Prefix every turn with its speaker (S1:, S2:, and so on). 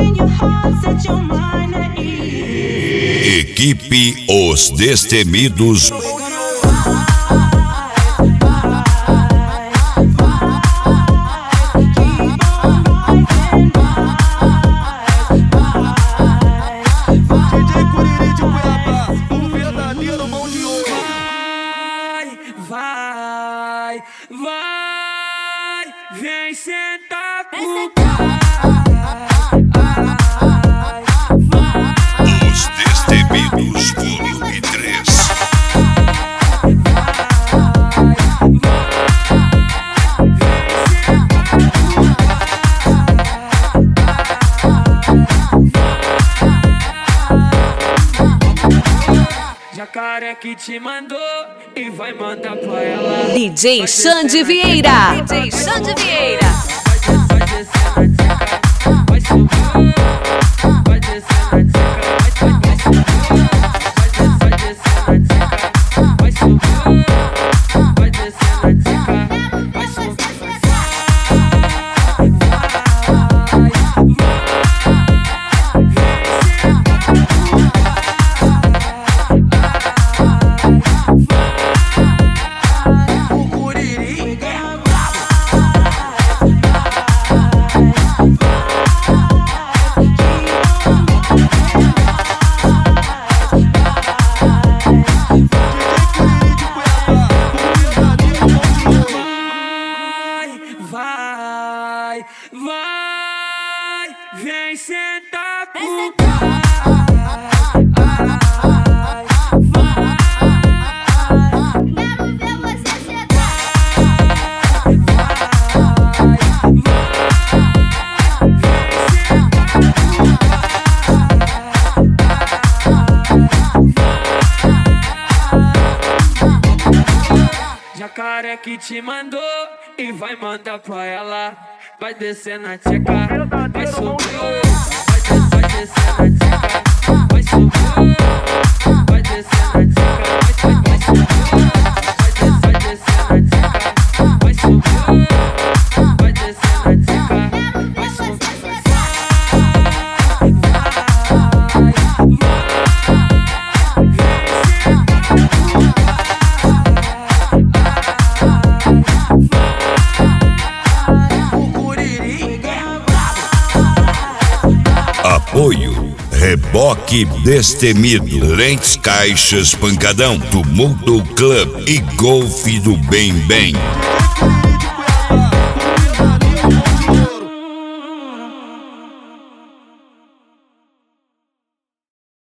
S1: Equipe Os Destemidos.
S2: Vai, vem sentar com
S1: Os Destemidos, volume 3.
S2: Jacaré que te mandou e vai mandar pra ela.
S3: DJ Xande Vieira. DJ Xande Vieira.
S2: Vai descer na tcheca, vai subir. Vai descer na tcheca, vai subir. Vai descer na tcheca, vai subir. Vai descer na tcheca, vai subir. Vai, vem sentar com Jacaré que te mandou e vai mandar pra ela. Vai descer na tcheca, vai subir. Vai descer na tcheca, vai subir. Vai descer na tcheca, vai subir. Vai descer na tcheca, vai subir. Vai descer na tcheca, vai subir.
S1: Apoio Reboque Destemido, Lentes Caixas Pancadão, Tumulto Club e Golfe do Bem Bem.